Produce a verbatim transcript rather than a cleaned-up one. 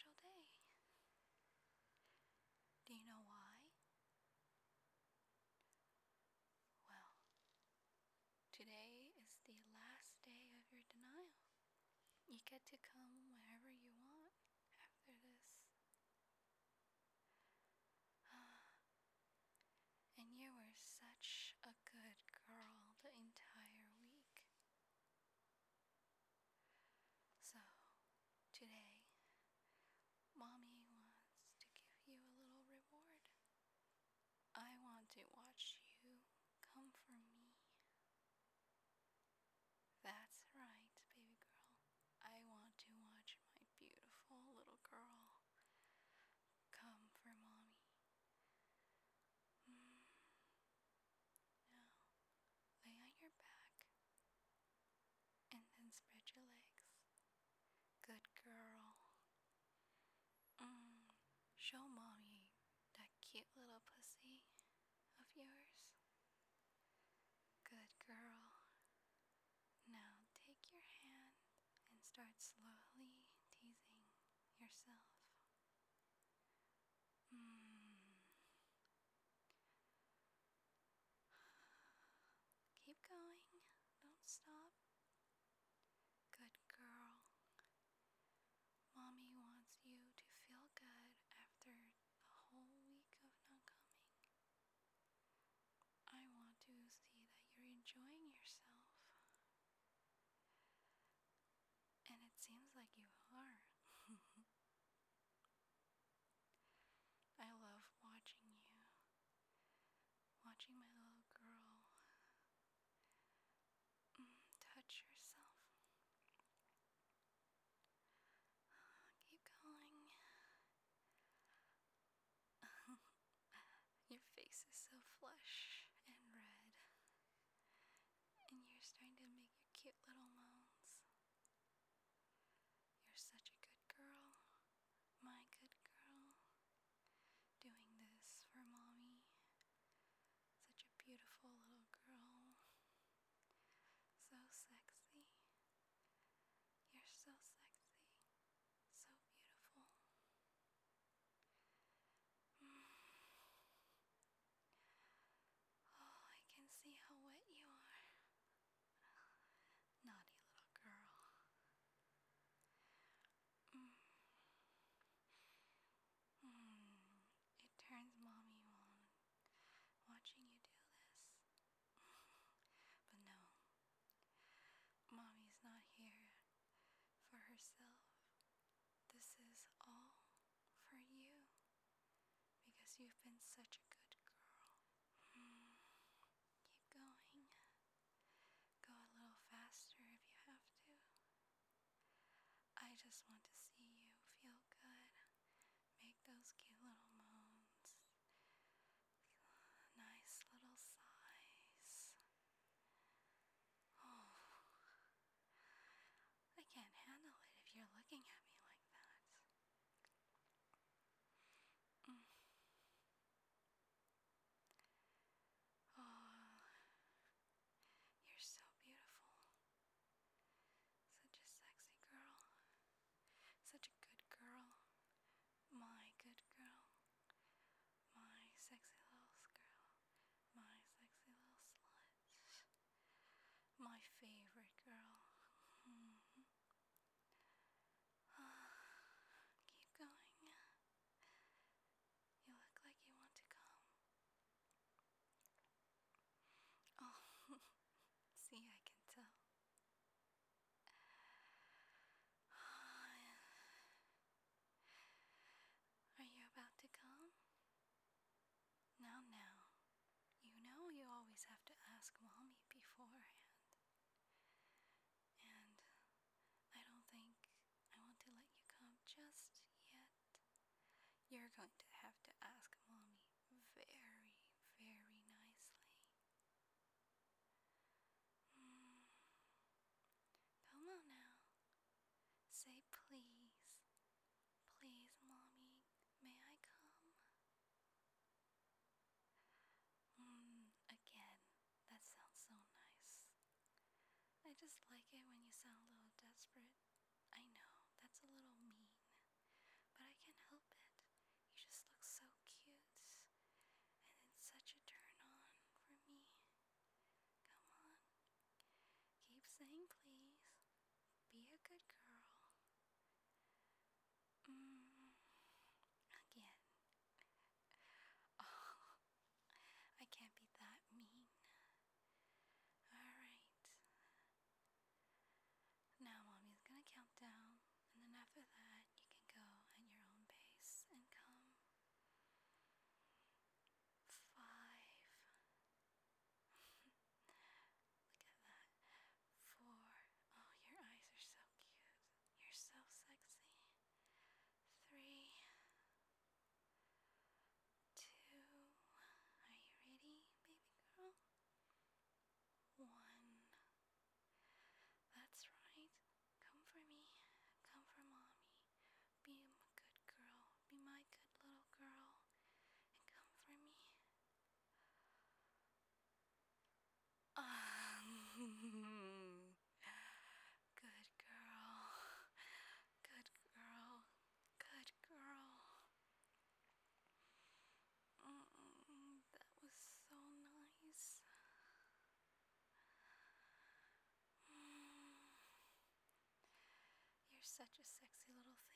special day. Do you know why? Well, today is the last day of your denial. You get to come whenever you want after this. And you were such a good girl the entire week. So, today, Mommy wants to give you a little reward. I want to watch you come for me. That's right, baby girl. I want to watch my beautiful little girl come for Mommy. Mm. Now, lay on your back and then spread your legs. Good girl. Mm. Show Mommy that cute little pussy of yours. Good girl. Now take your hand and start slowly teasing yourself. Mm. Keep going. Don't stop. Good girl. Mommy wants you to feel good after the whole week of not coming. I want to see that you're enjoying yourself. And it seems like you are. I love watching you. Watching my little girl mm, touch herself. Keep going. Your face is so flush and red. And you're starting to make your cute little moans. You're such a good girl. My good girl. Doing this for Mommy. Such a beautiful little girl. So sexy. You're so sexy. So beautiful. Oh, I can see how wet you are. Naughty little girl. Mm. Mm. It turns Mommy on watching you do this. But no, Mommy's not here for herself. This is all for you because you've been such a good girl. Mm. Keep going. Go a little faster if you have to. I just want to see you feel good. Make those cute little moans. Nice little sighs. Oh, I can't handle it if you're looking at me like that. Mm. Oh, you're so beautiful. Such a sexy girl. Such a good girl. My good girl. My sexy little girl. My sexy little slut. My favorite girl. Mm-hmm. Keep going. You look like you want to come. Oh, see, I can tell. Are you about to come? Now, now. You know you always have to ask Mommy beforehand. And I don't think I want to let you come just yet. You're going to have to ask Mommy very, very nicely. Mm. Come on now. Say please. Please, Mommy, may I come? Mm, again, that sounds so nice. I just like it when you sound a little desperate. I know, that's a little mean, but Again, please. Be a good girl. Mm. Again. Oh, I can't be that mean. Alright. Now mommy's gonna count down, and then after that you can go at your own pace and come. Five. Look at that. Four. Oh, your eyes are so cute. You're so sexy. Three. Two. Are you ready, baby girl? One. That's right. Come for me. Come for mommy. Be a good girl. Be my good little girl. And come for me. Um, good girl. Good girl. Good girl. Mm, that was so nice. Mm. You're such a sexy little